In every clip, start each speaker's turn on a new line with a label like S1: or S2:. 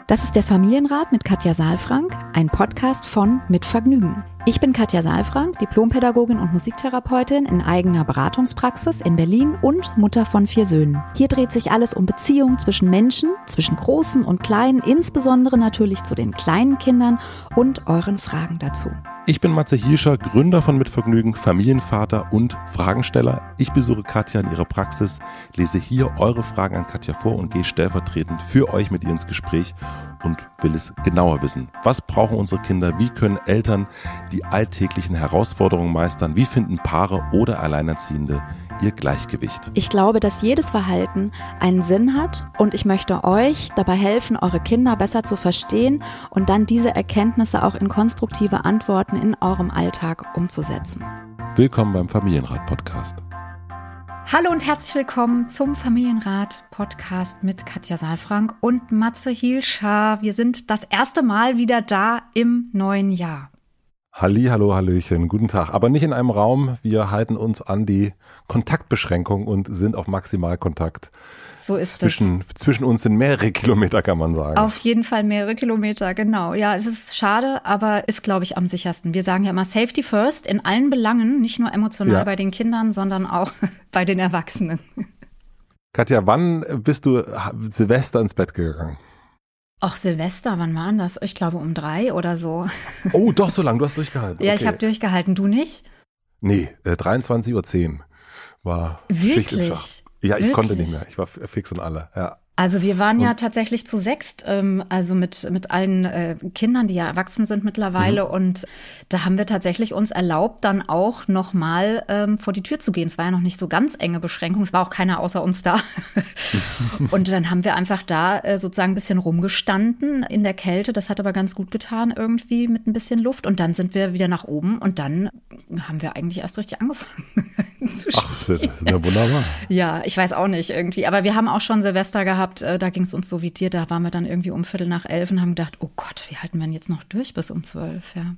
S1: Das ist der Familienrat mit Katja Saalfrank, ein Podcast von Mit Vergnügen. Ich bin Katja Saalfrank, Diplompädagogin und Musiktherapeutin in eigener Beratungspraxis in Berlin und Mutter von 4 Söhnen. Hier dreht sich alles um Beziehungen zwischen Menschen, zwischen Großen und Kleinen, insbesondere natürlich zu den kleinen Kindern und euren Fragen dazu.
S2: Ich bin Matze Hielscher, Gründer von Mit Vergnügen, Familienvater und Fragensteller. Ich besuche Katja in ihrer Praxis, lese hier eure Fragen an Katja vor und gehe stellvertretend für euch mit ihr ins Gespräch und will es genauer wissen. Was brauchen unsere Kinder? Wie können Eltern die alltäglichen Herausforderungen meistern? Wie finden Paare oder Alleinerziehende ihr Gleichgewicht?
S1: Ich glaube, dass jedes Verhalten einen Sinn hat und ich möchte euch dabei helfen, eure Kinder besser zu verstehen und dann diese Erkenntnisse auch in konstruktive Antworten in eurem Alltag umzusetzen.
S2: Willkommen beim Familienrat-Podcast.
S1: Hallo und herzlich willkommen zum Familienrat-Podcast mit Katja Saalfrank und Matze Hielscher. Wir sind das erste Mal wieder da im neuen Jahr.
S2: Hallo, hallöchen, guten Tag. Aber nicht in einem Raum. Wir halten uns an die Kontaktbeschränkung und sind auf Maximalkontakt.
S1: So ist
S2: Zwischen uns sind mehrere Kilometer, kann man sagen.
S1: Auf jeden Fall mehrere Kilometer, genau. Ja, es ist schade, aber ist, glaube ich, am sichersten. Wir sagen ja immer Safety first in allen Belangen, nicht nur emotional bei den Kindern, sondern auch bei den Erwachsenen.
S2: Katja, wann bist du Silvester ins Bett gegangen?
S1: Ach, Silvester, wann war denn das? Ich glaube um 3 oder so.
S2: Oh, doch, so lange, du hast durchgehalten.
S1: Ja,
S2: okay.
S1: Ich habe durchgehalten, du nicht?
S2: Nee, 23:10 Uhr war Schicht im Schach. Ja, ich konnte nicht mehr, ich war fix und alle, ja.
S1: Also wir waren ja tatsächlich zu 6, also mit allen Kindern, die ja erwachsen sind mittlerweile. Und da haben wir tatsächlich uns erlaubt, dann auch nochmal vor die Tür zu gehen. Es war ja noch nicht so ganz enge Beschränkung, es war auch keiner außer uns da. Und dann haben wir einfach da sozusagen ein bisschen rumgestanden in der Kälte. Das hat aber ganz gut getan irgendwie mit ein bisschen Luft. Und dann sind wir wieder nach oben und dann haben wir eigentlich erst richtig angefangen zu spielen.
S2: Ach, das ist ja wunderbar.
S1: Ja, ich weiß auch nicht irgendwie. Aber wir haben auch schon Silvester gehabt. Da ging es uns so wie dir, da waren wir dann irgendwie um 11:15 und haben gedacht, oh Gott, wie halten wir denn jetzt noch durch bis um 12, ja.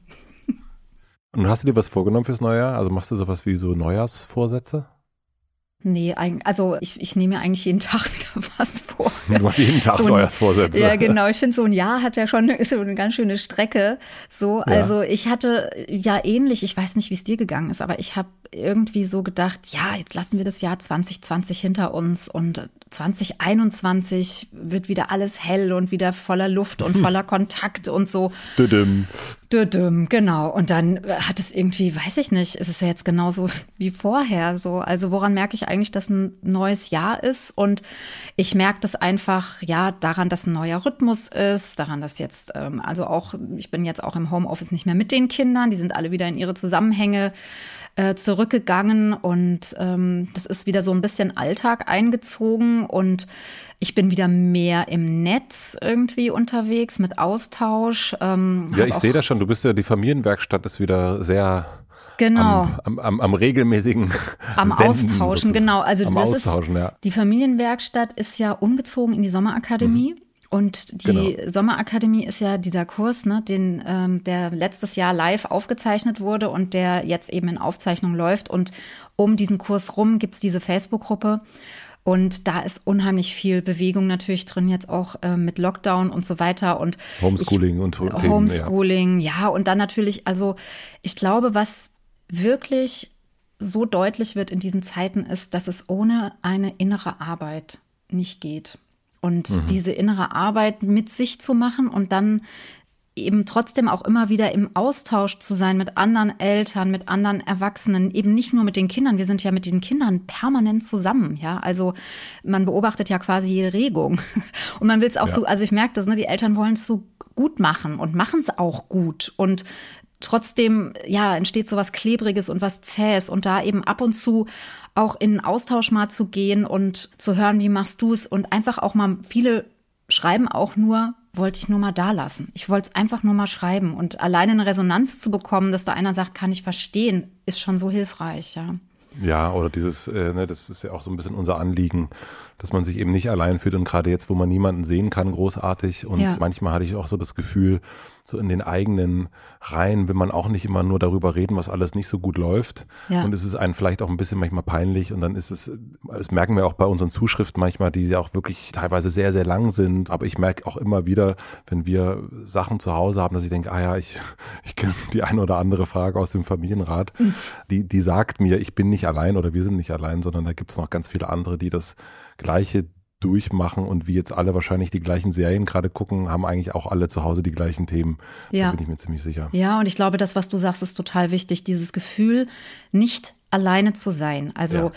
S2: Und hast du dir was vorgenommen fürs neue Jahr? Also machst du sowas wie so Neujahrsvorsätze?
S1: Nee, also ich nehme mir eigentlich jeden Tag wieder was vor.
S2: Du machst jeden Tag Neujahrsvorsätze.
S1: Ja, genau. Ich finde, so ein Jahr hat ja ist so eine ganz schöne Strecke. So, ja. Also ich hatte ja ähnlich, ich weiß nicht, wie es dir gegangen ist, aber ich habe irgendwie so gedacht, ja, jetzt lassen wir das Jahr 2020 hinter uns und 2021 wird wieder alles hell und wieder voller Luft und voller Kontakt und so. Düdüm, genau. Und dann hat es irgendwie, weiß ich nicht, ist es ja jetzt genauso wie vorher so. Also woran merke ich eigentlich, dass ein neues Jahr ist? Und ich merke das einfach, ja, daran, dass ein neuer Rhythmus ist, daran, dass jetzt, also auch, ich bin jetzt auch im Homeoffice nicht mehr mit den Kindern, die sind alle wieder in ihre Zusammenhänge zurückgegangen und das ist wieder so ein bisschen Alltag eingezogen und ich bin wieder mehr im Netz irgendwie unterwegs mit Austausch.
S2: Ja, ich sehe das schon, du bist ja, die Familienwerkstatt ist wieder sehr am regelmäßigen
S1: am
S2: Senden,
S1: Austauschen,
S2: sozusagen.
S1: Genau. Also
S2: am Austauschen, ja.
S1: Die Familienwerkstatt ist ja umgezogen in die Sommerakademie. Und die Sommerakademie ist ja dieser Kurs, ne, der letztes Jahr live aufgezeichnet wurde und der jetzt eben in Aufzeichnung läuft. Und um diesen Kurs rum gibt's diese Facebook-Gruppe. Und da ist unheimlich viel Bewegung natürlich drin, jetzt auch mit Lockdown und so weiter. Und
S2: Homeschooling
S1: Homeschooling, ja. Und dann natürlich, also ich glaube, was wirklich so deutlich wird in diesen Zeiten ist, dass es ohne eine innere Arbeit nicht geht. Und diese innere Arbeit mit sich zu machen und dann eben trotzdem auch immer wieder im Austausch zu sein mit anderen Eltern, mit anderen Erwachsenen, eben nicht nur mit den Kindern. Wir sind ja mit den Kindern permanent zusammen, ja. Also man beobachtet ja quasi jede Regung. Und man will es auch so, also ich merke das, ne, die Eltern wollen es so gut machen und machen es auch gut. Und trotzdem, ja, entsteht so was Klebriges und was Zähes und da eben ab und zu auch in einen Austausch mal zu gehen und zu hören, wie machst du es und einfach auch mal, viele schreiben auch nur, wollte ich nur mal da lassen. Ich wollte es einfach nur mal schreiben und alleine eine Resonanz zu bekommen, dass da einer sagt, kann ich verstehen, ist schon so hilfreich, ja.
S2: Ja, oder dieses, das ist ja auch so ein bisschen unser Anliegen, dass man sich eben nicht allein fühlt und gerade jetzt, wo man niemanden sehen kann, großartig und manchmal hatte ich auch so das Gefühl, so in den eigenen Reihen will man auch nicht immer nur darüber reden, was alles nicht so gut läuft und es ist einem vielleicht auch ein bisschen manchmal peinlich und dann ist es, das merken wir auch bei unseren Zuschriften manchmal, die ja auch wirklich teilweise sehr, sehr lang sind, aber ich merke auch immer wieder, wenn wir Sachen zu Hause haben, dass ich denke, ich kenne die eine oder andere Frage aus dem Familienrat, die sagt mir, ich bin nicht allein oder wir sind nicht allein, sondern da gibt es noch ganz viele andere, die das Gleiche durchmachen und wie jetzt alle wahrscheinlich die gleichen Serien gerade gucken, haben eigentlich auch alle zu Hause die gleichen Themen. Da bin ich mir ziemlich sicher.
S1: Ja, und ich glaube, das, was du sagst, ist total wichtig. Dieses Gefühl, nicht alleine zu sein. Also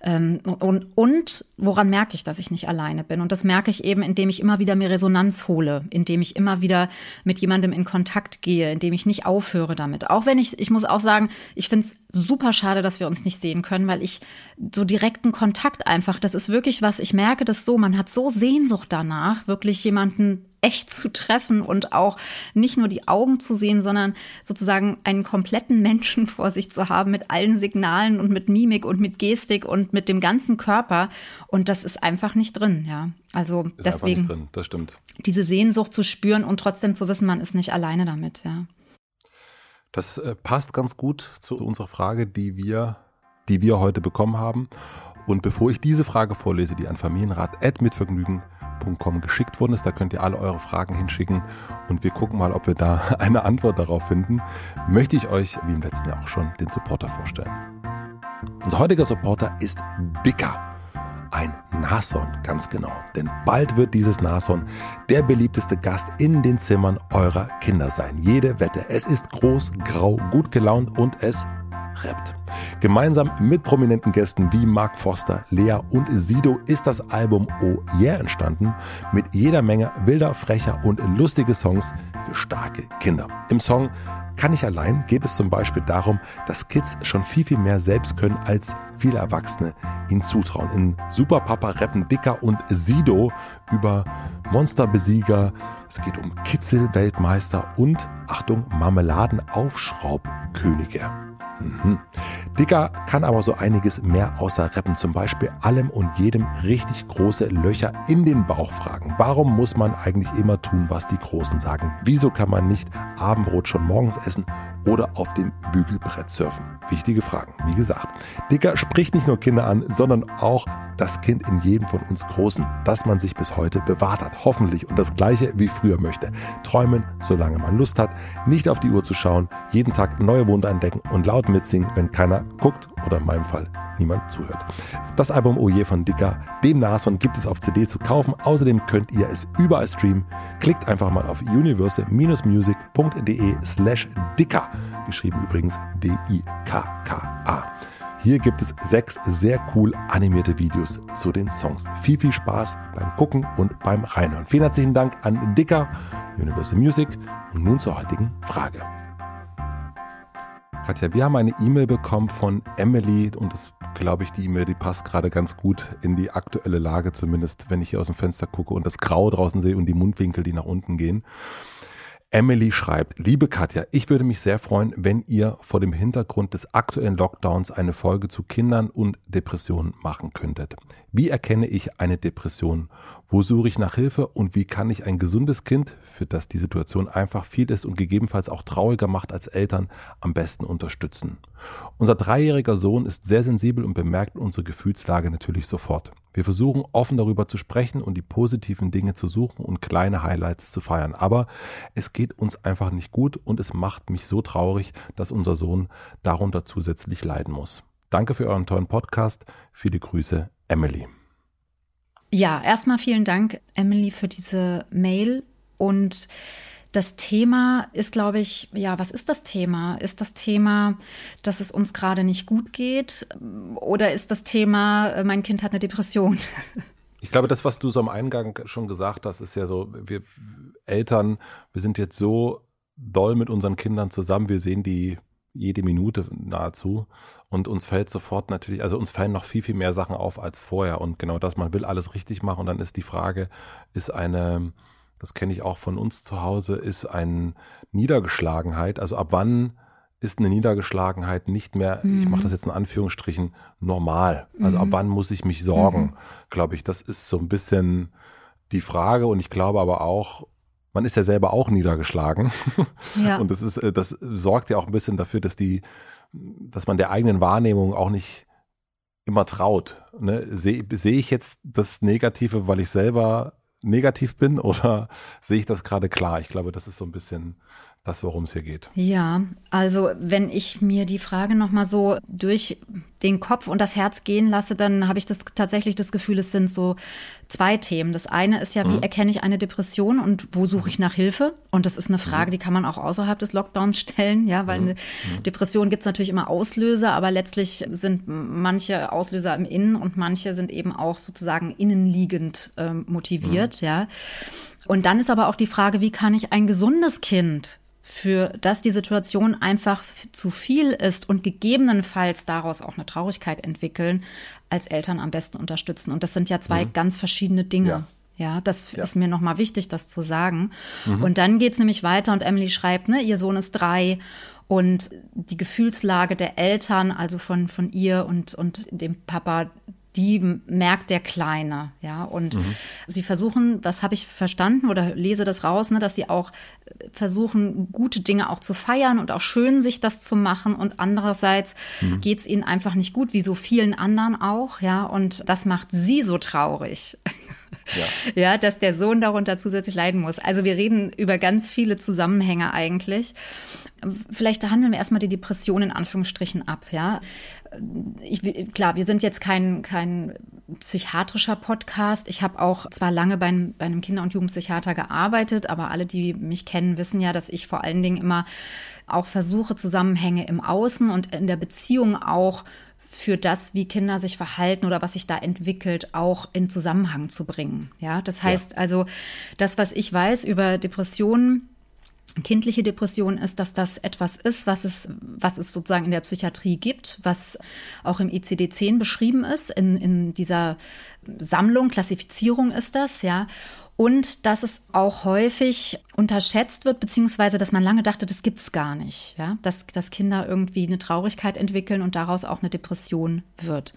S1: und woran merke ich, dass ich nicht alleine bin? Und das merke ich eben, indem ich immer wieder mir Resonanz hole, indem ich immer wieder mit jemandem in Kontakt gehe, indem ich nicht aufhöre damit. Auch wenn ich muss auch sagen, ich finde es super schade, dass wir uns nicht sehen können, weil ich so direkten Kontakt einfach, das ist wirklich was, ich merke das so, man hat so Sehnsucht danach, wirklich jemanden echt zu treffen und auch nicht nur die Augen zu sehen, sondern sozusagen einen kompletten Menschen vor sich zu haben mit allen Signalen und mit Mimik und mit Gestik und mit dem ganzen Körper. Und das ist einfach nicht drin, ja. Also
S2: ist
S1: deswegen
S2: einfach nicht drin, das stimmt.
S1: Diese Sehnsucht zu spüren und trotzdem zu wissen, man ist nicht alleine damit, ja.
S2: Das passt ganz gut zu unserer Frage, die wir heute bekommen haben. Und bevor ich diese Frage vorlese, die an familienrat@mitvergnügen.com geschickt worden ist, da könnt ihr alle eure Fragen hinschicken und wir gucken mal, ob wir da eine Antwort darauf finden, möchte ich euch, wie im letzten Jahr auch schon, den Supporter vorstellen. Unser heutiger Supporter ist Dicker. Ein Nashorn, ganz genau. Denn bald wird dieses Nashorn der beliebteste Gast in den Zimmern eurer Kinder sein. Jede Wette. Es ist groß, grau, gut gelaunt und es rappt. Gemeinsam mit prominenten Gästen wie Mark Forster, Lea und Sido ist das Album Oh Yeah entstanden, mit jeder Menge wilder, frecher und lustige Songs für starke Kinder. Im Song Kann ich allein geht es zum Beispiel darum, dass Kids schon viel, viel mehr selbst können, als viele Erwachsene ihnen zutrauen. In Super Papa rappen Dicker und Sido über Monsterbesieger. Es geht um Kitzel-Weltmeister und, Achtung, Marmeladenaufschraubkönige. Dicker kann aber so einiges mehr außer rappen, zum Beispiel allem und jedem richtig große Löcher in den Bauch fragen. Warum muss man eigentlich immer tun, was die Großen sagen? Wieso kann man nicht Abendbrot schon morgens essen oder auf dem Bügelbrett surfen? Wichtige Fragen, wie gesagt. Dicker spricht nicht nur Kinder an, sondern auch das Kind in jedem von uns Großen, das man sich bis heute bewahrt hat. Hoffentlich und das Gleiche wie früher möchte. Träumen, solange man Lust hat, nicht auf die Uhr zu schauen, jeden Tag neue Wunder entdecken und laut mitsingen, wenn keiner guckt oder in meinem Fall niemand zuhört. Das Album Oh Yeah von Dicker, dem Nashorn, gibt es auf CD zu kaufen. Außerdem könnt ihr es überall streamen. Klickt einfach mal auf universal-music.de/Dicker, geschrieben übrigens D-I-K-K-A. Hier gibt es 6 sehr cool animierte Videos zu den Songs. Viel, viel Spaß beim Gucken und beim Reinhören. Vielen herzlichen Dank an Dicker, Universal Music. Und nun zur heutigen Frage. Katja, wir haben eine E-Mail bekommen von Emily und das glaube ich, die E-Mail, die passt gerade ganz gut in die aktuelle Lage, zumindest wenn ich hier aus dem Fenster gucke und das Grau draußen sehe und die Mundwinkel, die nach unten gehen. Emily schreibt: Liebe Katja, ich würde mich sehr freuen, wenn ihr vor dem Hintergrund des aktuellen Lockdowns eine Folge zu Kindern und Depressionen machen könntet. Wie erkenne ich eine Depression? Wo suche ich nach Hilfe und wie kann ich ein gesundes Kind, für das die Situation einfach viel ist und gegebenenfalls auch trauriger macht als Eltern, am besten unterstützen? Unser 3-jähriger Sohn ist sehr sensibel und bemerkt unsere Gefühlslage natürlich sofort. Wir versuchen offen darüber zu sprechen und die positiven Dinge zu suchen und kleine Highlights zu feiern. Aber es geht uns einfach nicht gut und es macht mich so traurig, dass unser Sohn darunter zusätzlich leiden muss. Danke für euren tollen Podcast. Viele Grüße, Emily.
S1: Ja, erstmal vielen Dank, Emily, für diese Mail. Und das Thema ist, glaube ich, ja, was ist das Thema? Ist das Thema, dass es uns gerade nicht gut geht? Oder ist das Thema, mein Kind hat eine Depression?
S2: Ich glaube, das, was du so am Eingang schon gesagt hast, ist ja so, wir Eltern, wir sind jetzt so doll mit unseren Kindern zusammen, wir sehen die jede Minute nahezu und uns fällt sofort natürlich, also uns fallen noch viel, viel mehr Sachen auf als vorher und genau das, man will alles richtig machen und dann ist die Frage, das kenne ich auch von uns zu Hause, ist eine Niedergeschlagenheit, also ab wann ist eine Niedergeschlagenheit nicht mehr, ich mache das jetzt in Anführungsstrichen, normal? Also ab wann muss ich mich sorgen, glaube ich. Das ist so ein bisschen die Frage und ich glaube aber auch, man ist ja selber auch niedergeschlagen
S1: Ja.
S2: und das sorgt ja auch ein bisschen dafür, dass man der eigenen Wahrnehmung auch nicht immer traut. Ne? Sehe ich jetzt das Negative, weil ich selber negativ bin oder sehe ich das gerade klar? Ich glaube, das ist so ein bisschen das, worum es hier geht.
S1: Ja, also wenn ich mir die Frage nochmal so durch den Kopf und das Herz gehen lasse, dann habe ich tatsächlich das Gefühl, es sind so zwei Themen. Das eine ist ja, wie erkenne ich eine Depression und wo suche ich nach Hilfe? Und das ist eine Frage, die kann man auch außerhalb des Lockdowns stellen, ja, weil eine Depression gibt es natürlich immer Auslöser, aber letztlich sind manche Auslöser im Innen und manche sind eben auch sozusagen innenliegend motiviert, ja. Und dann ist aber auch die Frage, wie kann ich ein gesundes Kind, für das die Situation einfach zu viel ist und gegebenenfalls daraus auch eine Traurigkeit entwickeln, als Eltern am besten unterstützen. Und das sind ja zwei ganz verschiedene Dinge. Ja, das ist mir nochmal wichtig, das zu sagen. Und dann geht's nämlich weiter und Emily schreibt, ne, ihr Sohn ist 3 und die Gefühlslage der Eltern, also von ihr und dem Papa, die merkt der Kleine, ja, und sie versuchen, das habe ich verstanden oder lese das raus, ne, dass sie auch versuchen, gute Dinge auch zu feiern und auch schön sich das zu machen und andererseits geht's ihnen einfach nicht gut, wie so vielen anderen auch, ja, und das macht sie so traurig. Ja, dass der Sohn darunter zusätzlich leiden muss. Also wir reden über ganz viele Zusammenhänge eigentlich. Vielleicht handeln wir erstmal die Depression in Anführungsstrichen ab, ja. Klar, wir sind jetzt kein psychiatrischer Podcast. Ich habe auch zwar lange bei einem Kinder- und Jugendpsychiater gearbeitet, aber alle, die mich kennen, wissen ja, dass ich vor allen Dingen immer auch versuche, Zusammenhänge im Außen und in der Beziehung auch für das, wie Kinder sich verhalten oder was sich da entwickelt, auch in Zusammenhang zu bringen. Ja, das heißt also, das, was ich weiß über Depressionen, kindliche Depression ist, dass das etwas ist, was es sozusagen in der Psychiatrie gibt, was auch im ICD-10 beschrieben ist, in dieser Sammlung, Klassifizierung ist das, ja. Und dass es auch häufig unterschätzt wird, beziehungsweise, dass man lange dachte, das gibt's gar nicht, ja. Dass Kinder irgendwie eine Traurigkeit entwickeln und daraus auch eine Depression wird.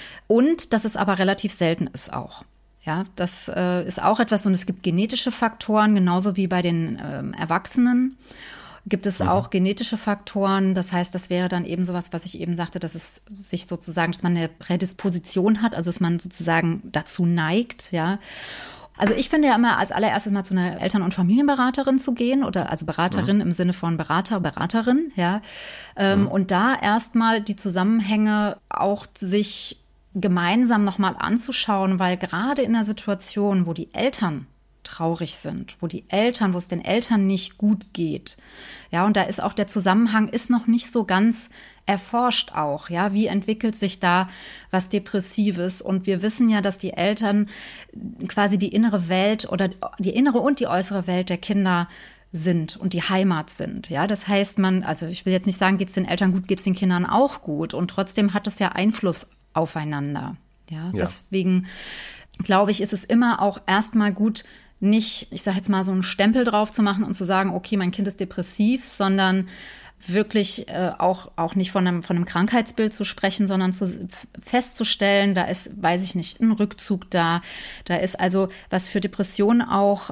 S1: Und dass es aber relativ selten ist auch. Ja, das ist auch etwas, und es gibt genetische Faktoren, genauso wie bei den Erwachsenen gibt es auch genetische Faktoren. Das heißt, das wäre dann eben sowas, was ich eben sagte, dass es sich sozusagen, dass man eine Prädisposition hat, also dass man sozusagen dazu neigt, ja. Also ich finde ja immer als allererstes mal zu einer Eltern- und Familienberaterin zu gehen oder also Beraterin im Sinne von Berater, Beraterin, ja. Und da erstmal die Zusammenhänge auch sich gemeinsam nochmal anzuschauen, weil gerade in einer Situation, wo die Eltern traurig sind, wo es den Eltern nicht gut geht, ja, und da ist auch der Zusammenhang ist noch nicht so ganz erforscht auch, ja, wie entwickelt sich da was Depressives und wir wissen ja, dass die Eltern quasi die innere Welt oder die innere und die äußere Welt der Kinder sind und die Heimat sind, ja, das heißt also ich will jetzt nicht sagen, geht's den Eltern gut, geht's den Kindern auch gut und trotzdem hat es ja Einfluss aufeinander. Ja, deswegen glaube ich, ist es immer auch erstmal gut, nicht, ich sage jetzt mal, so einen Stempel drauf zu machen und zu sagen, okay, mein Kind ist depressiv, sondern wirklich auch nicht von einem Krankheitsbild zu sprechen, sondern festzustellen, da ist, weiß ich nicht, ein Rückzug da. Da ist also, was für Depressionen auch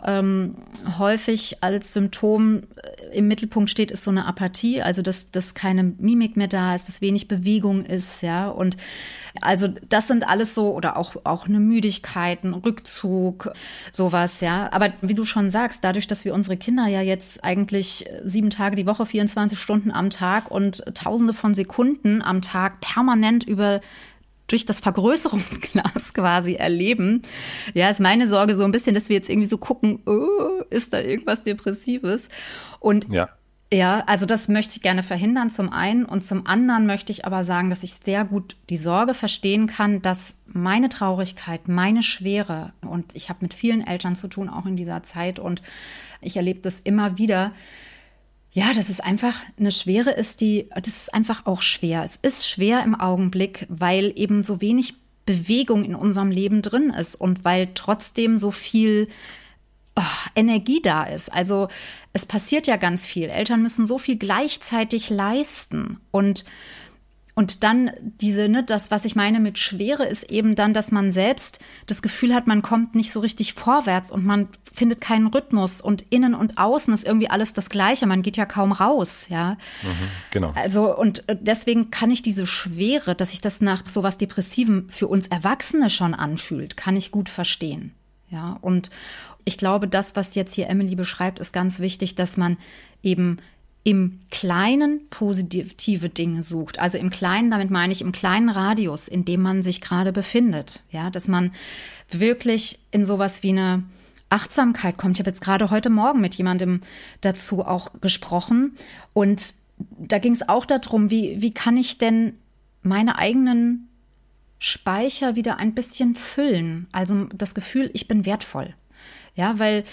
S1: häufig als Symptom im Mittelpunkt steht, ist so eine Apathie, also dass keine Mimik mehr da ist, dass wenig Bewegung ist, ja. Und also das sind alles so, oder auch eine Müdigkeit, ein Rückzug, sowas, ja. Aber wie du schon sagst, dadurch, dass wir unsere Kinder ja jetzt eigentlich 7 Tage die Woche, 24 Stunden am Tag und Tausende von Sekunden am Tag permanent durch das Vergrößerungsglas quasi erleben. Ja, ist meine Sorge so ein bisschen, dass wir jetzt irgendwie so gucken, ist da irgendwas Depressives? Und ja, also das möchte ich gerne verhindern zum einen und zum anderen möchte ich aber sagen, dass ich sehr gut die Sorge verstehen kann, dass meine Traurigkeit, meine Schwere und ich habe mit vielen Eltern zu tun, auch in dieser Zeit und ich erlebe das immer wieder, ja, dass es einfach eine Schwere ist, das ist einfach auch schwer. Es ist schwer im Augenblick, weil eben so wenig Bewegung in unserem Leben drin ist und weil trotzdem so viel Energie da ist. Also es passiert ja ganz viel. Eltern müssen so viel gleichzeitig leisten. Und dann das, was ich meine mit Schwere, ist eben dann, dass man selbst das Gefühl hat, man kommt nicht so richtig vorwärts und man findet keinen Rhythmus und innen und außen ist irgendwie alles das Gleiche. Man geht ja kaum raus, ja.
S2: Genau.
S1: Also, und deswegen kann ich diese Schwere, dass sich das nach sowas Depressivem für uns Erwachsene schon anfühlt, kann ich gut verstehen, ja. Und ich glaube, das, was jetzt hier Emily beschreibt, ist ganz wichtig, dass man eben im Kleinen positive Dinge sucht. Also im Kleinen, damit meine ich im kleinen Radius, in dem man sich gerade befindet. Ja, dass man wirklich in sowas wie eine Achtsamkeit kommt. Ich habe jetzt gerade heute Morgen mit jemandem dazu auch gesprochen. Und da ging es auch darum, wie kann ich denn meine eigenen Speicher wieder ein bisschen füllen? Also das Gefühl, ich bin wertvoll. Ja, weil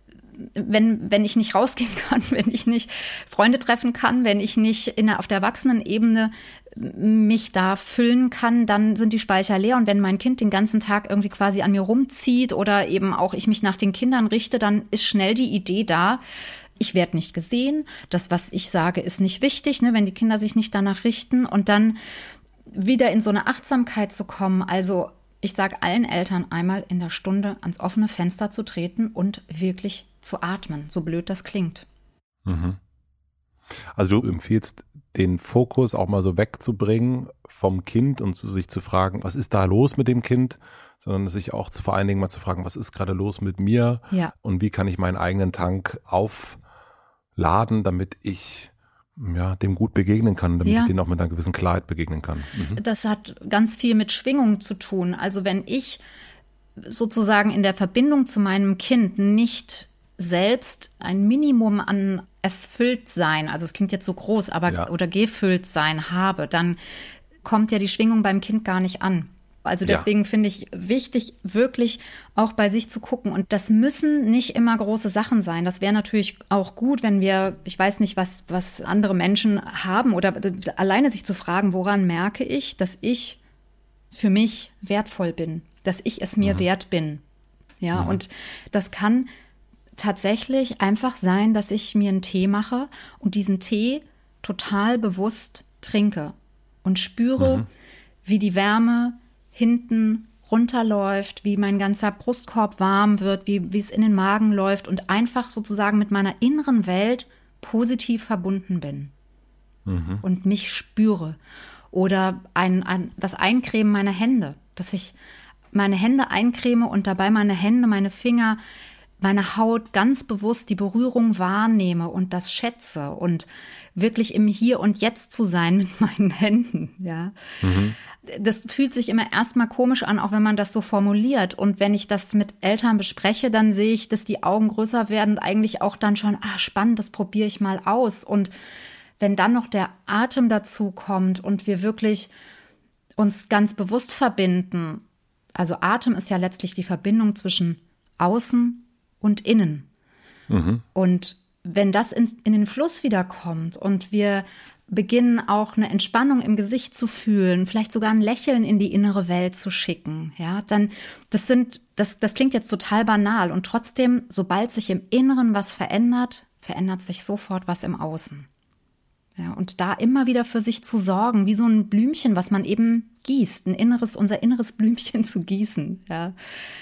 S1: wenn ich nicht rausgehen kann, wenn ich nicht Freunde treffen kann, wenn ich nicht auf der Erwachsenenebene mich da füllen kann, dann sind die Speicher leer. Und wenn mein Kind den ganzen Tag irgendwie quasi an mir rumzieht oder eben auch ich mich nach den Kindern richte, dann ist schnell die Idee da, ich werde nicht gesehen, das, was ich sage, ist nicht wichtig, ne, wenn die Kinder sich nicht danach richten. Und dann wieder in so eine Achtsamkeit zu kommen, also ich sage allen Eltern einmal in der Stunde ans offene Fenster zu treten und wirklich zu atmen, so blöd das klingt.
S2: Also du empfiehlst, den Fokus auch mal so wegzubringen vom Kind und sich zu fragen, was ist da los mit dem Kind, sondern sich auch vor allen Dingen mal zu fragen, was ist gerade los mit mir und wie kann ich meinen eigenen Tank aufladen, damit ich dem gut begegnen kann, damit ich denen auch mit einer gewissen Klarheit begegnen kann.
S1: Das hat ganz viel mit Schwingung zu tun. Also wenn ich sozusagen in der Verbindung zu meinem Kind nicht selbst ein Minimum an Erfülltsein, also es klingt jetzt so groß, aber oder Gefülltsein habe, dann kommt ja die Schwingung beim Kind gar nicht an. Also deswegen finde ich wichtig, wirklich auch bei sich zu gucken. Und das müssen nicht immer große Sachen sein. Das wäre natürlich auch gut, wenn wir, ich weiß nicht, was andere Menschen haben oder alleine sich zu fragen, woran merke ich, dass ich für mich wertvoll bin, dass ich es mir wert bin. Ja, und das kann tatsächlich einfach sein, dass ich mir einen Tee mache und diesen Tee total bewusst trinke und spüre, wie die Wärme hinten runterläuft, wie mein ganzer Brustkorb warm wird, wie es in den Magen läuft und einfach sozusagen mit meiner inneren Welt positiv verbunden bin und mich spüre. Oder das Eincremen meiner Hände, dass ich meine Hände eincreme und dabei meine Hände, meine Finger, meine Haut ganz bewusst die Berührung wahrnehme und das schätze und wirklich im Hier und Jetzt zu sein mit meinen Händen, ja. Das fühlt sich immer erstmal komisch an, auch wenn man das so formuliert. Und wenn ich das mit Eltern bespreche, dann sehe ich, dass die Augen größer werden, eigentlich auch dann schon, spannend, das probiere ich mal aus. Und wenn dann noch der Atem dazu kommt und wir wirklich uns ganz bewusst verbinden, also Atem ist ja letztlich die Verbindung zwischen außen und innen. Und wenn das in den Fluss wiederkommt und wir beginnen auch eine Entspannung im Gesicht zu fühlen, vielleicht sogar ein Lächeln in die innere Welt zu schicken, ja, dann das klingt jetzt total banal und trotzdem, sobald sich im Inneren was verändert, verändert sich sofort was im Außen. Ja, und da immer wieder für sich zu sorgen, wie so ein Blümchen, was man eben gießt, unser inneres Blümchen zu gießen, ja.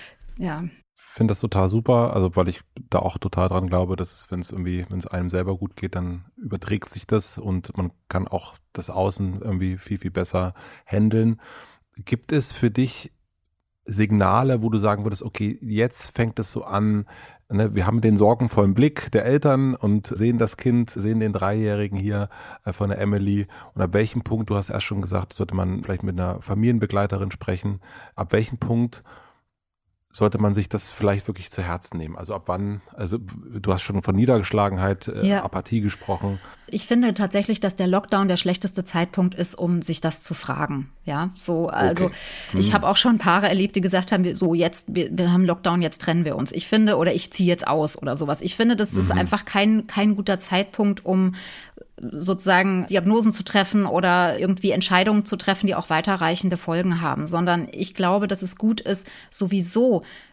S2: Ich finde das total super, also weil ich da auch total dran glaube, dass wenn es einem selber gut geht, dann überträgt sich das und man kann auch das Außen irgendwie viel, viel besser handeln. Gibt es für dich Signale, wo du sagen würdest, okay, jetzt fängt es so an, ne, wir haben den sorgenvollen Blick der Eltern und sehen das Kind, sehen den Dreijährigen hier von der Emily und ab welchem Punkt, du hast erst schon gesagt, sollte man vielleicht mit einer Familienbegleiterin sprechen, ab welchem Punkt sollte man sich das vielleicht wirklich zu Herzen nehmen? Also ab wann, also du hast schon von Niedergeschlagenheit, Apathie gesprochen.
S1: Ich finde tatsächlich, dass der Lockdown der schlechteste Zeitpunkt ist, um sich das zu fragen. Ja, so, also ich habe auch schon Paare erlebt, die gesagt haben, so jetzt, wir haben Lockdown, jetzt trennen wir uns. Ich finde, oder ich ziehe jetzt aus oder sowas. Ich finde, das ist einfach kein guter Zeitpunkt, um sozusagen Diagnosen zu treffen oder irgendwie Entscheidungen zu treffen, die auch weiterreichende Folgen haben, sondern ich glaube, dass es gut ist, sowieso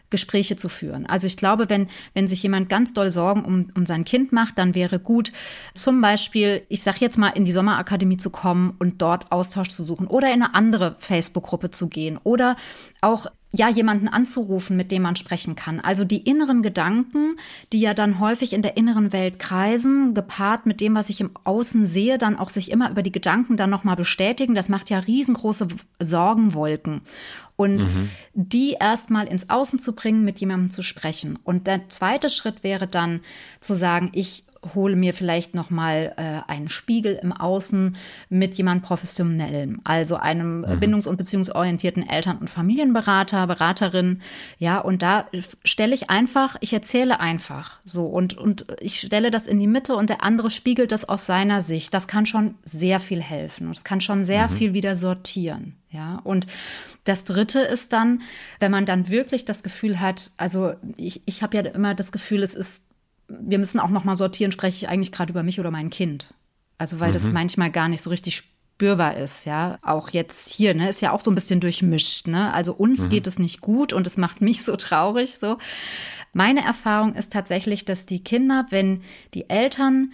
S1: Gespräche zu führen. Also ich glaube, wenn sich jemand ganz doll Sorgen um sein Kind macht, dann wäre gut, zum Beispiel, ich sage jetzt mal, in die Sommerakademie zu kommen und dort Austausch zu suchen oder in eine andere Facebook-Gruppe zu gehen oder auch jemanden anzurufen, mit dem man sprechen kann. Also die inneren Gedanken, die ja dann häufig in der inneren Welt kreisen, gepaart mit dem, was ich im Außen sehe, dann auch sich immer über die Gedanken dann nochmal bestätigen. Das macht ja riesengroße Sorgenwolken. Und die erstmal ins Außen zu bringen, mit jemandem zu sprechen. Und der zweite Schritt wäre dann zu sagen, ich hole mir vielleicht noch mal einen Spiegel im Außen mit jemand Professionellem, also einem bindungs- und beziehungsorientierten Eltern- und Familienberater, Beraterin, ja, und da ich erzähle einfach so und ich stelle das in die Mitte und der andere spiegelt das aus seiner Sicht. Das kann schon sehr viel helfen und es kann schon sehr viel wieder sortieren, ja, und das Dritte ist dann, wenn man dann wirklich das Gefühl hat, also ich habe ja immer das Gefühl, wir müssen auch noch mal sortieren, spreche ich eigentlich gerade über mich oder mein Kind? Also weil das manchmal gar nicht so richtig spürbar ist, ja. Auch jetzt hier, ne, ist ja auch so ein bisschen durchmischt, ne. Also uns geht es nicht gut und es macht mich so traurig, so. Meine Erfahrung ist tatsächlich, dass die Kinder, wenn die Eltern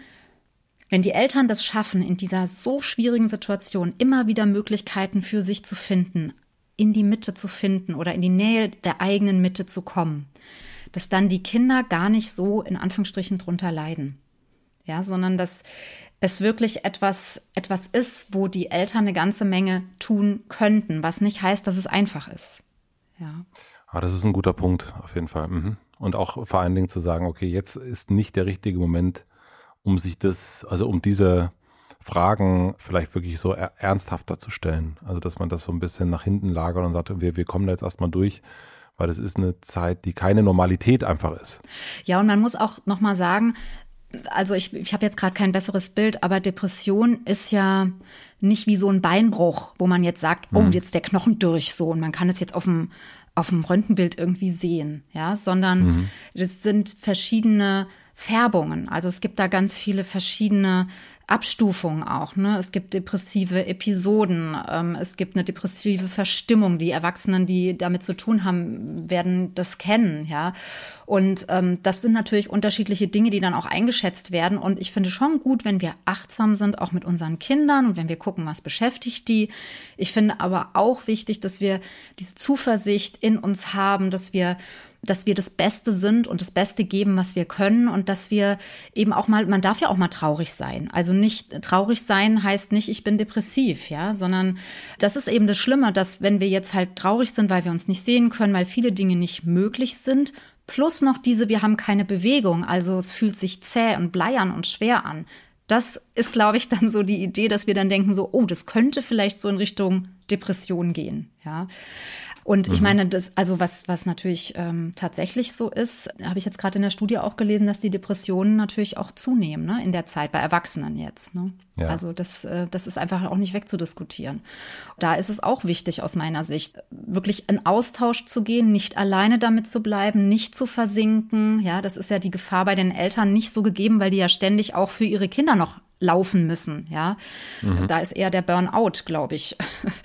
S1: das schaffen, in dieser so schwierigen Situation immer wieder Möglichkeiten für sich zu finden, in die Mitte zu finden oder in die Nähe der eigenen Mitte zu kommen, dass dann die Kinder gar nicht so in Anführungsstrichen drunter leiden. Ja, sondern dass es wirklich etwas ist, wo die Eltern eine ganze Menge tun könnten, was nicht heißt, dass es einfach ist. Ja.
S2: Ah, das ist ein guter Punkt, auf jeden Fall. Und auch vor allen Dingen zu sagen, okay, jetzt ist nicht der richtige Moment, um diese Fragen vielleicht wirklich so ernsthafter zu stellen. Also, dass man das so ein bisschen nach hinten lagert und sagt, wir kommen da jetzt erstmal durch. Weil das ist eine Zeit, die keine Normalität einfach ist.
S1: Ja, und man muss auch noch mal sagen, also ich habe jetzt gerade kein besseres Bild, aber Depression ist ja nicht wie so ein Beinbruch, wo man jetzt sagt, oh, jetzt der Knochen durch so und man kann es jetzt auf dem Röntgenbild irgendwie sehen, ja, sondern das sind verschiedene Färbungen. Also es gibt da ganz viele verschiedene Abstufungen auch, ne? Es gibt depressive Episoden, es gibt eine depressive Verstimmung. Die Erwachsenen, die damit zu tun haben, werden das kennen, ja. Und das sind natürlich unterschiedliche Dinge, die dann auch eingeschätzt werden. Und ich finde schon gut, wenn wir achtsam sind, auch mit unseren Kindern und wenn wir gucken, was beschäftigt die. Ich finde aber auch wichtig, dass wir diese Zuversicht in uns haben, dass wir das Beste sind und das Beste geben, was wir können und dass wir eben auch mal, man darf ja auch mal traurig sein. Also nicht traurig sein heißt nicht, ich bin depressiv, ja, sondern das ist eben das Schlimme, dass wenn wir jetzt halt traurig sind, weil wir uns nicht sehen können, weil viele Dinge nicht möglich sind, plus noch wir haben keine Bewegung, also es fühlt sich zäh und bleiern und schwer an. Das ist, glaube ich, dann so die Idee, dass wir dann denken so, oh, das könnte vielleicht so in Richtung Depression gehen, ja. Und ich meine, was natürlich tatsächlich so ist, habe ich jetzt gerade in der Studie auch gelesen, dass die Depressionen natürlich auch zunehmen, ne, in der Zeit bei Erwachsenen jetzt. Ne? Ja. Also das ist einfach auch nicht wegzudiskutieren. Da ist es auch wichtig aus meiner Sicht, wirklich in Austausch zu gehen, nicht alleine damit zu bleiben, nicht zu versinken. Ja, das ist ja die Gefahr bei den Eltern nicht so gegeben, weil die ja ständig auch für ihre Kinder noch laufen müssen, ja. Da ist eher der Burnout, glaube ich.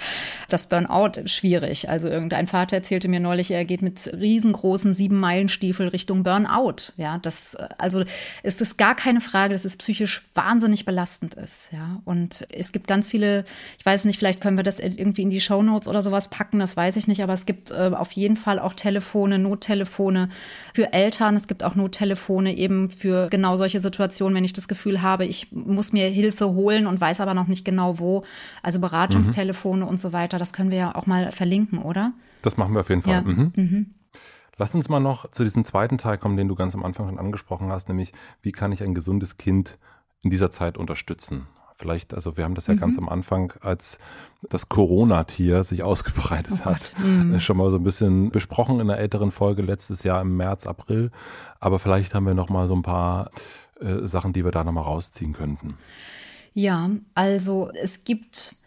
S1: Das Burnout schwierig. Also irgendein Vater erzählte mir neulich, er geht mit riesengroßen 7-Meilen-Stiefel Richtung Burnout, ja. Also ist es gar keine Frage, dass es psychisch wahnsinnig belastend ist, ja. Und es gibt ganz viele, ich weiß nicht, vielleicht können wir das irgendwie in die Shownotes oder sowas packen, das weiß ich nicht, aber es gibt auf jeden Fall auch Nottelefone für Eltern. Es gibt auch Nottelefone eben für genau solche Situationen, wenn ich das Gefühl habe, ich muss mir Hilfe holen und weiß aber noch nicht genau wo. Also Beratungstelefone und so weiter, das können wir ja auch mal verlinken, oder?
S2: Das machen wir auf jeden Fall. Ja. Lass uns mal noch zu diesem zweiten Teil kommen, den du ganz am Anfang schon angesprochen hast, nämlich wie kann ich ein gesundes Kind in dieser Zeit unterstützen? Vielleicht, also wir haben das ja ganz am Anfang, als das Corona-Tier sich ausgebreitet hat, schon mal so ein bisschen besprochen in einer älteren Folge letztes Jahr im März, April. Aber vielleicht haben wir noch mal so ein paar Sachen, die wir da noch mal rausziehen könnten.
S1: Ja, also es gibt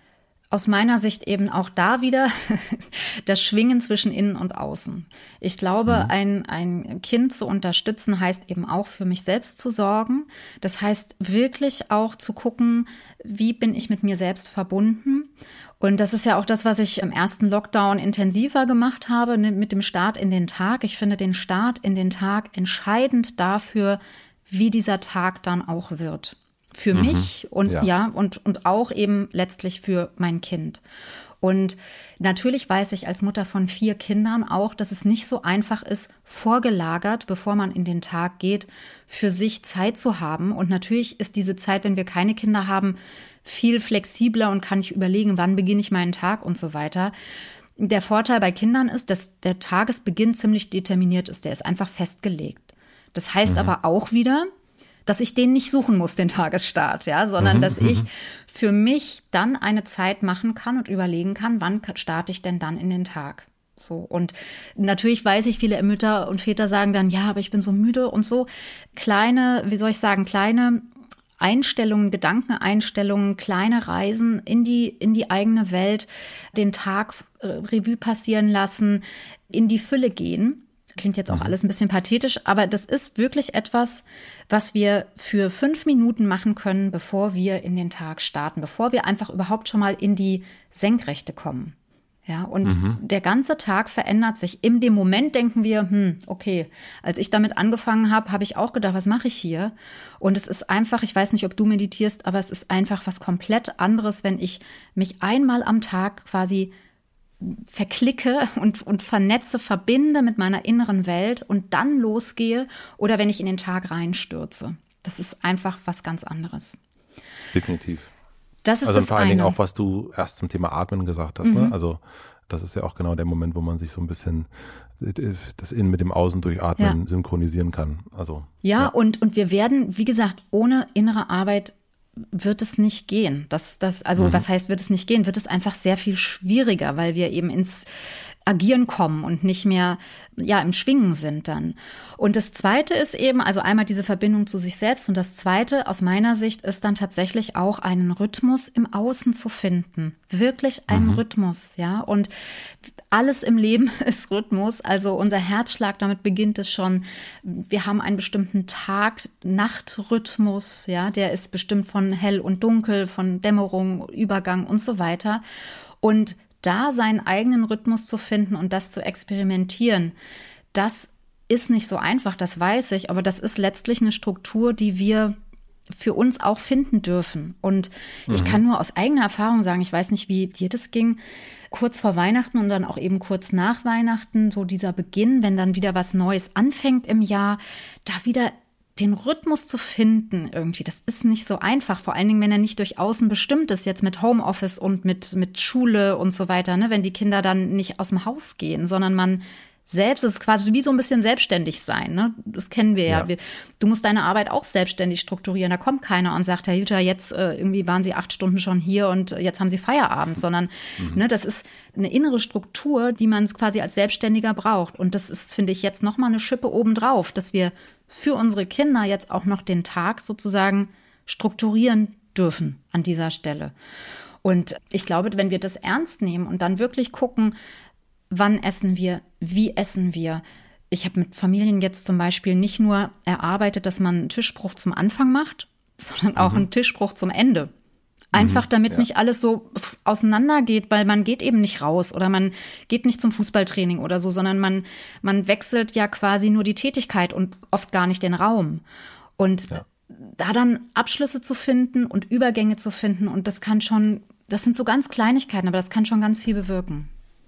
S1: aus meiner Sicht eben auch da wieder das Schwingen zwischen innen und außen. Ich glaube, ein Kind zu unterstützen heißt eben auch für mich selbst zu sorgen. Das heißt wirklich auch zu gucken, wie bin ich mit mir selbst verbunden. Und das ist ja auch das, was ich im ersten Lockdown intensiver gemacht habe, mit dem Start in den Tag. Ich finde den Start in den Tag entscheidend dafür, wie dieser Tag dann auch wird. Für mich und und auch eben letztlich für mein Kind. Und natürlich weiß ich als Mutter von 4 Kindern auch, dass es nicht so einfach ist, vorgelagert, bevor man in den Tag geht, für sich Zeit zu haben. Und natürlich ist diese Zeit, wenn wir keine Kinder haben, viel flexibler und kann ich überlegen, wann beginne ich meinen Tag und so weiter. Der Vorteil bei Kindern ist, dass der Tagesbeginn ziemlich determiniert ist. Der ist einfach festgelegt. Das heißt aber auch wieder, dass ich den nicht suchen muss, den Tagesstart, ja, sondern dass ich für mich dann eine Zeit machen kann und überlegen kann, wann starte ich denn dann in den Tag. So, und natürlich weiß ich, viele Mütter und Väter sagen dann, ja, aber ich bin so müde und so. Kleine Einstellungen, Gedankeneinstellungen, kleine Reisen in die eigene Welt, den Tag Revue passieren lassen, in die Fülle gehen. Klingt jetzt auch alles ein bisschen pathetisch, aber das ist wirklich etwas, was wir für 5 Minuten machen können, bevor wir in den Tag starten, bevor wir einfach überhaupt schon mal in die Senkrechte kommen. Ja, und der ganze Tag verändert sich. In dem Moment denken wir, okay, als ich damit angefangen habe, habe ich auch gedacht, was mache ich hier? Und es ist einfach, ich weiß nicht, ob du meditierst, aber es ist einfach was komplett anderes, wenn ich mich einmal am Tag quasi verklicke und vernetze, verbinde mit meiner inneren Welt und dann losgehe oder wenn ich in den Tag reinstürze. Das ist einfach was ganz anderes.
S2: Definitiv.
S1: Das ist
S2: also
S1: das
S2: vor allen Dingen
S1: eine.
S2: auch, was du erst zum Thema Atmen gesagt hast. Ne? Also das ist ja auch genau der Moment, wo man sich so ein bisschen das Innen mit dem Außen durch Atmen synchronisieren kann. Also
S1: und wir werden, wie gesagt, ohne innere Arbeit wird es nicht gehen. Was heißt, wird es nicht gehen? Wird es einfach sehr viel schwieriger, weil wir eben ins Agieren kommen und nicht mehr im Schwingen sind dann. Und das Zweite ist eben, also einmal diese Verbindung zu sich selbst und das Zweite aus meiner Sicht ist dann tatsächlich auch einen Rhythmus im Außen zu finden. Wirklich einen Rhythmus, ja. Und alles im Leben ist Rhythmus. Also unser Herzschlag, damit beginnt es schon. Wir haben einen bestimmten Tag-Nacht-Rhythmus, ja. Der ist bestimmt von hell und dunkel, von Dämmerung, Übergang und so weiter. Und da seinen eigenen Rhythmus zu finden und das zu experimentieren, das ist nicht so einfach, das weiß ich, aber das ist letztlich eine Struktur, die wir für uns auch finden dürfen. Und ich kann nur aus eigener Erfahrung sagen, ich weiß nicht, wie dir das ging, kurz vor Weihnachten und dann auch eben kurz nach Weihnachten, so dieser Beginn, wenn dann wieder was Neues anfängt im Jahr, da wieder den Rhythmus zu finden irgendwie, das ist nicht so einfach, vor allen Dingen, wenn er nicht durch Außen bestimmt ist, jetzt mit Homeoffice und mit Schule und so weiter, ne? Wenn die Kinder dann nicht aus dem Haus gehen, sondern man selbst, es ist quasi wie so ein bisschen selbstständig sein, ne? Das kennen wir ja. Du musst deine Arbeit auch selbstständig strukturieren, da kommt keiner und sagt, Herr Hilscher, jetzt irgendwie waren Sie 8 Stunden schon hier und jetzt haben Sie Feierabend, sondern ne, das ist eine innere Struktur, die man quasi als Selbstständiger braucht. Und das ist, finde ich, jetzt nochmal eine Schippe obendrauf, dass wir für unsere Kinder jetzt auch noch den Tag sozusagen strukturieren dürfen an dieser Stelle. Und ich glaube, wenn wir das ernst nehmen und dann wirklich gucken, wann essen wir, wie essen wir. Ich habe mit Familien jetzt zum Beispiel nicht nur erarbeitet, dass man einen Tischbruch zum Anfang macht, sondern auch einen Tischbruch zum Ende. Einfach damit nicht alles so auseinandergeht, weil man geht eben nicht raus oder man geht nicht zum Fußballtraining oder so, sondern man wechselt ja quasi nur die Tätigkeit und oft gar nicht den Raum. Und da dann Abschlüsse zu finden und Übergänge zu finden und das sind so ganz Kleinigkeiten, aber das kann schon ganz viel bewirken.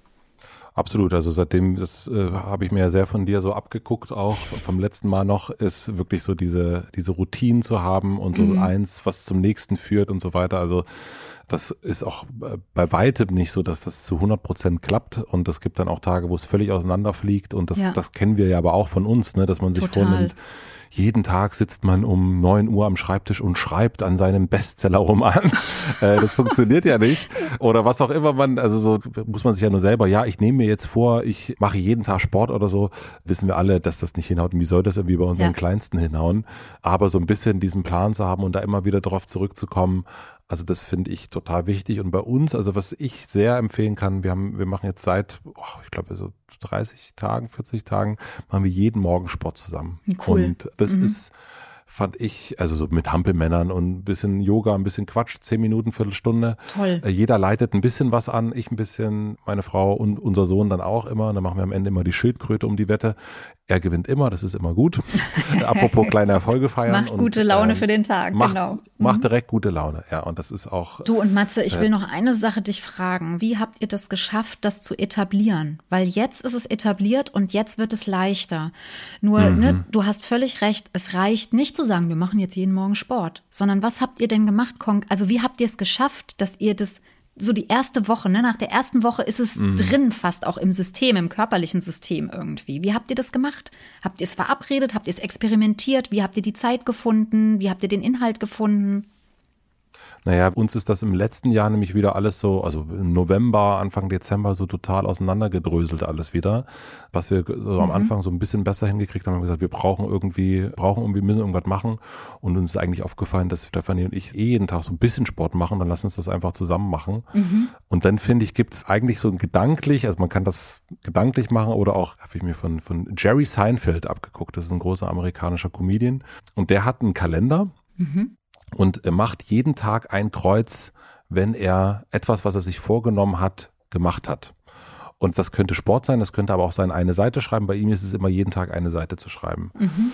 S2: Absolut, also seitdem, das habe ich mir ja sehr von dir so abgeguckt, auch vom letzten Mal noch, ist wirklich so diese Routinen zu haben und so eins, was zum nächsten führt und so weiter. Also das ist auch bei weitem nicht so, dass das zu 100% klappt und es gibt dann auch Tage, wo es völlig auseinanderfliegt und das kennen wir ja aber auch von uns, ne, dass man sich vornimmt, jeden Tag sitzt man um 9 Uhr am Schreibtisch und schreibt an seinem Bestsellerroman. Das funktioniert ja nicht. Oder was auch immer also so muss man sich ja nur selber, ich nehme mir jetzt vor, ich mache jeden Tag Sport oder so, wissen wir alle, dass das nicht hinhaut. Und wie soll das irgendwie bei unseren Kleinsten hinhauen? Aber so ein bisschen diesen Plan zu haben und da immer wieder drauf zurückzukommen, Also das finde ich total wichtig. Und bei uns, also was ich sehr empfehlen kann, wir machen jetzt seit, ich glaube so 30 Tagen, 40 Tagen, machen wir jeden Morgen Sport zusammen.
S1: Cool.
S2: Und das ist, fand ich, also so mit Hampelmännern und ein bisschen Yoga, ein bisschen Quatsch, 10 Minuten, Viertelstunde.
S1: Toll.
S2: Jeder leitet ein bisschen was an, ich ein bisschen, meine Frau und unser Sohn dann auch immer. Und dann machen wir am Ende immer die Schildkröte um die Wette. Er gewinnt immer, das ist immer gut. Apropos kleine Erfolge feiern.
S1: Macht gute Laune für den Tag, genau.
S2: Macht direkt gute Laune, ja. Und das ist auch.
S1: Du und Matze, ich will noch eine Sache dich fragen. Wie habt ihr das geschafft, das zu etablieren? Weil jetzt ist es etabliert und jetzt wird es leichter. Nur, ne, du hast völlig recht, es reicht nicht zu sagen, wir machen jetzt jeden Morgen Sport, sondern was habt ihr denn gemacht? Also wie habt ihr es geschafft, dass ihr das so die erste Woche, ne? Nach der ersten Woche ist es drin fast auch im System, im körperlichen System irgendwie. Wie habt ihr das gemacht? Habt ihr es verabredet? Habt ihr es experimentiert? Wie habt ihr die Zeit gefunden? Wie habt ihr den Inhalt gefunden?
S2: Naja, uns ist das im letzten Jahr nämlich wieder alles so, also im November, Anfang Dezember so total auseinandergedröselt alles wieder. Was wir so am Anfang so ein bisschen besser hingekriegt haben, haben gesagt, wir müssen irgendwas machen. Und uns ist eigentlich aufgefallen, dass Stefanie und ich jeden Tag so ein bisschen Sport machen, dann lass uns das einfach zusammen machen. Und dann finde ich, gibt es eigentlich so ein gedanklich, also man kann das gedanklich machen oder auch, habe ich mir von Jerry Seinfeld abgeguckt, das ist ein großer amerikanischer Comedian. Und der hat einen Kalender. Und er macht jeden Tag ein Kreuz, wenn er etwas, was er sich vorgenommen hat, gemacht hat. Und das könnte Sport sein, das könnte aber auch sein, eine Seite schreiben. Bei ihm ist es immer jeden Tag eine Seite zu schreiben.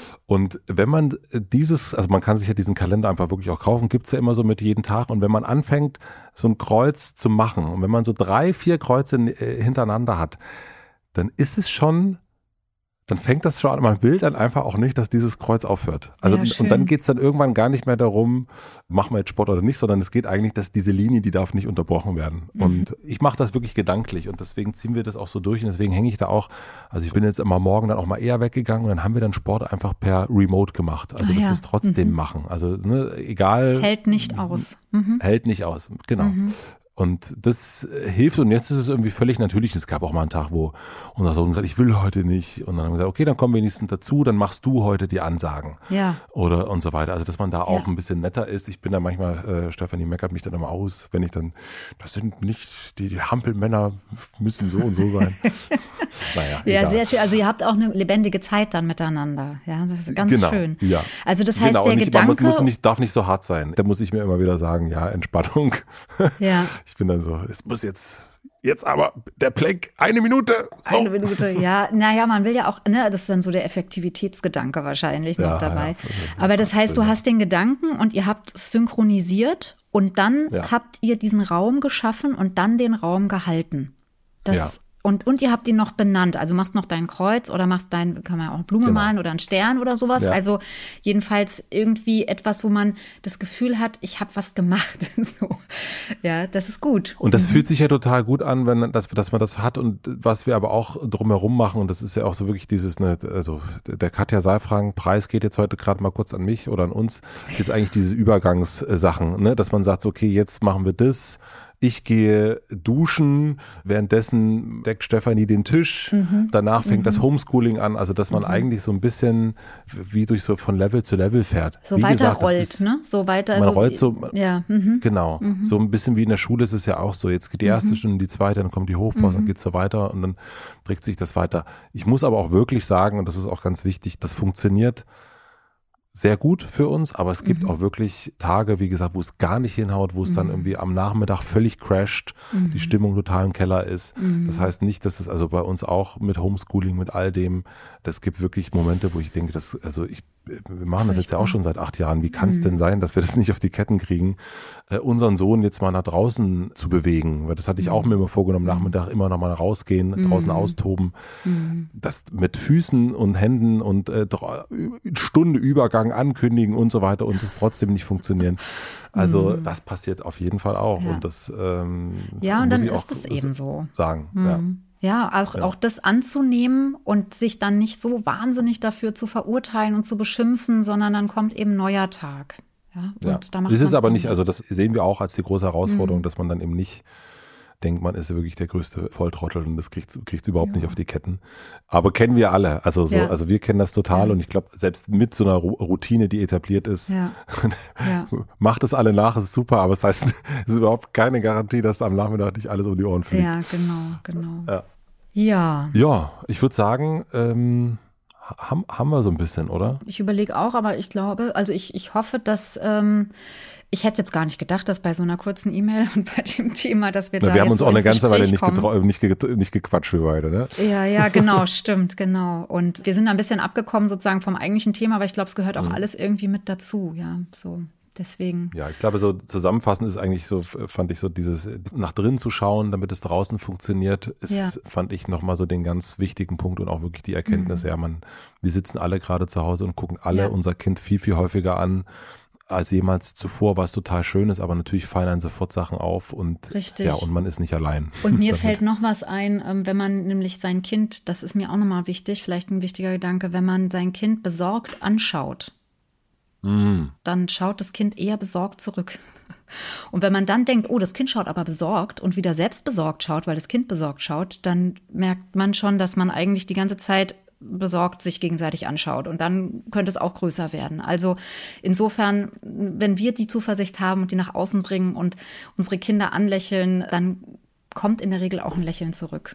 S2: Und wenn man also man kann sich ja diesen Kalender einfach wirklich auch kaufen, gibt's ja immer so mit jeden Tag. Und wenn man anfängt, so ein Kreuz zu machen und wenn man so 3, 4 Kreuze hintereinander hat, dann ist es schon, dann fängt das schon an. Man will dann einfach auch nicht, dass dieses Kreuz aufhört. Also
S1: Ja,
S2: und dann geht's dann irgendwann gar nicht mehr darum, machen wir jetzt Sport oder nicht, sondern es geht eigentlich, dass diese Linie, die darf nicht unterbrochen werden. Und ich mache das wirklich gedanklich und deswegen ziehen wir das auch so durch und deswegen hänge ich da auch, also ich bin jetzt immer morgen dann auch mal eher weggegangen und dann haben wir dann Sport einfach per Remote gemacht. Also dass wir es trotzdem machen. Also ne, egal.
S1: Hält nicht aus.
S2: Hält nicht aus, genau. Und das hilft und jetzt ist es irgendwie völlig natürlich. Es gab auch mal einen Tag, wo unser Sohn gesagt hat, ich will heute nicht. Und dann haben wir gesagt, okay, dann komm wenigstens dazu, dann machst du heute die Ansagen.
S1: Ja.
S2: Oder und so weiter. Also dass man da auch ein bisschen netter ist. Ich bin da manchmal, Stefanie meckert mich dann immer aus, wenn ich dann, das sind nicht, die Hampelmänner müssen so und so sein. Naja,
S1: ja,
S2: egal.
S1: sehr schön. Also ihr habt auch eine lebendige Zeit dann miteinander. Ja, das ist ganz schön.
S2: Ja.
S1: Also das heißt, der
S2: nicht,
S1: Gedanke.
S2: darf nicht so hart sein. Da muss ich mir immer wieder sagen, ja, Entspannung.
S1: Ja.
S2: Ich bin dann so, es muss jetzt aber der Plank, 1 Minute. So.
S1: 1 Minute, ja. Naja, man will ja auch, ne, das ist dann so der Effektivitätsgedanke wahrscheinlich noch dabei.
S2: Ja,
S1: aber das heißt, du hast den Gedanken und ihr habt synchronisiert und dann habt ihr diesen Raum geschaffen und dann den Raum gehalten. Das Und ihr habt ihn noch benannt, also machst noch dein Kreuz oder kann man auch eine Blume malen oder einen Stern oder sowas. Ja. Also jedenfalls irgendwie etwas, wo man das Gefühl hat, ich habe was gemacht. So. Ja, das ist gut.
S2: Und das fühlt sich ja total gut an, dass man das hat und was wir aber auch drumherum machen und das ist ja auch so wirklich dieses, ne, also der Katja Saalfrank-Preis geht jetzt heute gerade mal kurz an mich oder an uns, ist eigentlich diese Übergangssachen, ne, dass man sagt, okay, jetzt machen wir das. Ich gehe duschen, währenddessen deckt Stefanie den Tisch, danach fängt das Homeschooling an, also dass man eigentlich so ein bisschen wie durch so von Level zu Level fährt.
S1: So weiter rollt, ne? So weiter.
S2: Man rollt so,
S1: ja.
S2: Genau, so ein bisschen wie in der Schule ist es ja auch so, jetzt geht die erste Stunde, die zweite, dann kommt die Hofpause, dann geht's so weiter und dann trägt sich das weiter. Ich muss aber auch wirklich sagen, und das ist auch ganz wichtig, das funktioniert sehr gut für uns, aber es gibt auch wirklich Tage, wie gesagt, wo es gar nicht hinhaut, wo es dann irgendwie am Nachmittag völlig crasht, die Stimmung total im Keller ist. Das heißt nicht, dass es also bei uns auch mit Homeschooling, mit all dem, das gibt wirklich Momente, wo ich denke, wir machen das jetzt ja auch schon seit 8 Jahren. Wie kann es denn sein, dass wir das nicht auf die Ketten kriegen, unseren Sohn jetzt mal nach draußen zu bewegen? Weil das hatte ich auch mir immer vorgenommen, Nachmittag immer noch mal rausgehen, draußen austoben. Das mit Füßen und Händen und Stunde Übergang ankündigen und so weiter und das trotzdem nicht funktionieren. Also das passiert auf jeden Fall auch.
S1: Ja.
S2: Und das
S1: und dann ist es eben so.
S2: Sagen, ja.
S1: Ja, auch das anzunehmen und sich dann nicht so wahnsinnig dafür zu verurteilen und zu beschimpfen, sondern dann kommt eben neuer Tag. Ja, und da macht
S2: das ist aber
S1: dann
S2: nicht, also das sehen wir auch als die große Herausforderung, dass man dann eben nicht denkt, man ist wirklich der größte Volltrottel und das kriegt's überhaupt nicht auf die Ketten. Aber kennen wir alle. Also wir kennen das total und ich glaube, selbst mit so einer Routine, die etabliert ist, macht es alle nach, es ist super, aber es heißt, es ist überhaupt keine Garantie, dass am Nachmittag nicht alles um die Ohren fliegt.
S1: Ja, genau.
S2: Ja. Ja, ich würde sagen, haben wir so ein bisschen, oder?
S1: Ich überlege auch, aber ich glaube, also ich hoffe, dass ich hätte jetzt gar nicht gedacht, dass bei so einer kurzen E-Mail und bei dem Thema, dass wir da
S2: wir haben
S1: jetzt
S2: uns
S1: so
S2: auch eine
S1: ins
S2: ganze Weile
S1: Gespräch
S2: nicht gequatscht wie beide, ne?
S1: Ja, genau, stimmt, genau. Und wir sind ein bisschen abgekommen sozusagen vom eigentlichen Thema, aber ich glaube, es gehört auch alles irgendwie mit dazu, ja, so. Deswegen.
S2: Ja, ich glaube, so zusammenfassend ist eigentlich so, fand ich so dieses nach drinnen zu schauen, damit es draußen funktioniert, fand ich nochmal so den ganz wichtigen Punkt und auch wirklich die Erkenntnis, wir sitzen alle gerade zu Hause und gucken alle unser Kind viel, viel häufiger an als jemals zuvor, was total schön ist, aber natürlich fallen einem sofort Sachen auf und und man ist nicht allein.
S1: Und mir fällt noch was ein, wenn man nämlich sein Kind, das ist mir auch nochmal wichtig, vielleicht ein wichtiger Gedanke, wenn man sein Kind besorgt anschaut, dann schaut das Kind eher besorgt zurück. Und wenn man dann denkt, oh, das Kind schaut aber besorgt und wieder selbst besorgt schaut, weil das Kind besorgt schaut, dann merkt man schon, dass man eigentlich die ganze Zeit besorgt sich gegenseitig anschaut. Und dann könnte es auch größer werden. Also insofern, wenn wir die Zuversicht haben und die nach außen bringen und unsere Kinder anlächeln, dann kommt in der Regel auch ein Lächeln zurück.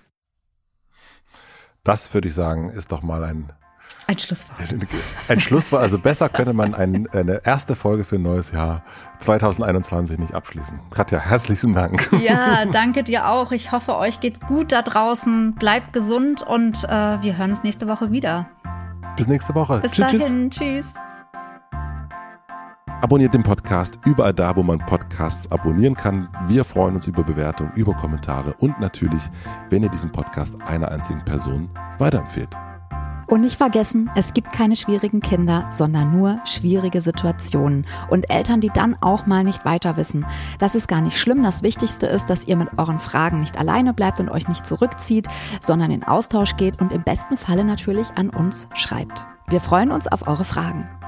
S2: Das würde ich sagen, ist doch mal ein
S1: Schlusswort.
S2: Ein Schlusswort, also besser könnte man eine erste Folge für ein neues Jahr 2021 nicht abschließen. Katja, herzlichen Dank.
S1: Ja, danke dir auch. Ich hoffe, euch geht's gut da draußen. Bleibt gesund und wir hören uns nächste Woche wieder.
S2: Bis nächste Woche.
S1: Bis dahin. Tschüss.
S2: Abonniert den Podcast überall da, wo man Podcasts abonnieren kann. Wir freuen uns über Bewertungen, über Kommentare und natürlich, wenn ihr diesen Podcast einer einzigen Person weiterempfehlt.
S1: Und nicht vergessen, es gibt keine schwierigen Kinder, sondern nur schwierige Situationen. Und Eltern, die dann auch mal nicht weiter wissen. Das ist gar nicht schlimm. Das Wichtigste ist, dass ihr mit euren Fragen nicht alleine bleibt und euch nicht zurückzieht, sondern in Austausch geht und im besten Falle natürlich an uns schreibt. Wir freuen uns auf eure Fragen.